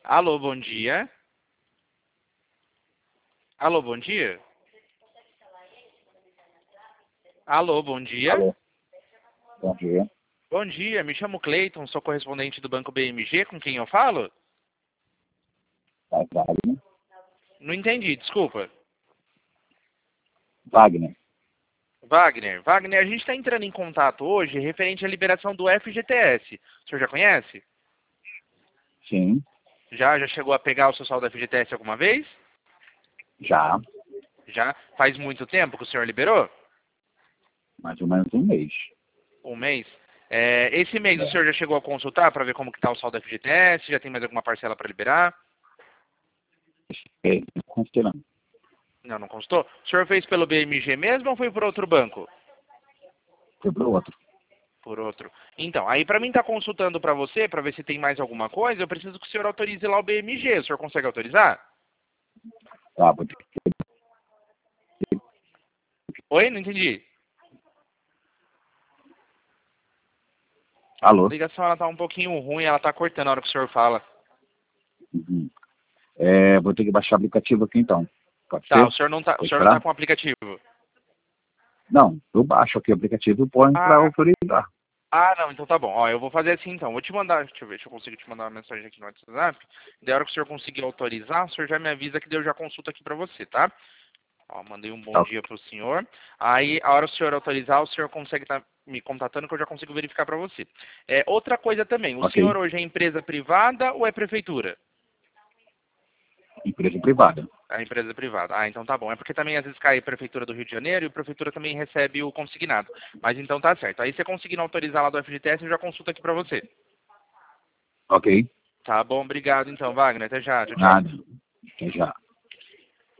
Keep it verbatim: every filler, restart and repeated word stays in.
Alô, bom dia. Alô, bom dia. Alô, bom dia. Alô, bom dia. Bom dia, me chamo Cleiton, sou correspondente do Banco B M G, com quem eu falo? É Wagner. Não entendi, desculpa. Wagner. Wagner, Wagner, a gente está entrando em contato hoje referente à liberação do F G T S. O senhor já conhece? Sim, Já, já chegou a pegar o seu saldo F G T S alguma vez? já. Já? Faz muito tempo que o senhor liberou? Mais ou menos um mês. Um mês? É, esse mês o senhor já chegou a consultar para ver como que está o saldo F G T S? Já tem mais alguma parcela para liberar? É, considerando. Não, não consultou? O senhor fez pelo B M G mesmo ou foi por outro banco? Foi pro outro. Por outro. Então, aí para mim estar consultando para você, para ver se tem mais alguma coisa, eu preciso que o senhor autorize lá o B M G. O senhor consegue autorizar? Tá, vou ter que... Oi? Não entendi. A Alô? ligação ela tá um pouquinho ruim, ela tá cortando na hora que o senhor fala. Uhum. É, vou ter que baixar o aplicativo aqui então. Pode Tá, ser? o senhor não tá, o Pode senhor não tá esperar? com o aplicativo. Não, eu baixo aqui o aplicativo e põe para Ah, autorizar. ah, não, então tá bom. Ó, eu vou fazer assim então. Vou te mandar, deixa eu ver, deixa eu conseguir te mandar uma mensagem aqui no WhatsApp. Da hora que o senhor conseguir autorizar, o senhor já me avisa que daí eu já consulto aqui pra você, tá? Ó, mandei um bom Tá, dia pro senhor. Aí, a hora que o senhor autorizar, o senhor consegue estar me contatando que eu já consigo verificar pra você. É, outra coisa também, o senhor ok. hoje é empresa privada ou é prefeitura? Empresa privada. A empresa privada. Ah, então tá bom. É porque também às vezes cai a Prefeitura do Rio de Janeiro e a Prefeitura também recebe o consignado. Mas então tá certo. Aí você conseguindo autorizar lá do F G T S, eu já consulto aqui pra você. Ok? Tá bom, obrigado então, Wagner. Até já. Tchau, tchau. Nada. Até já.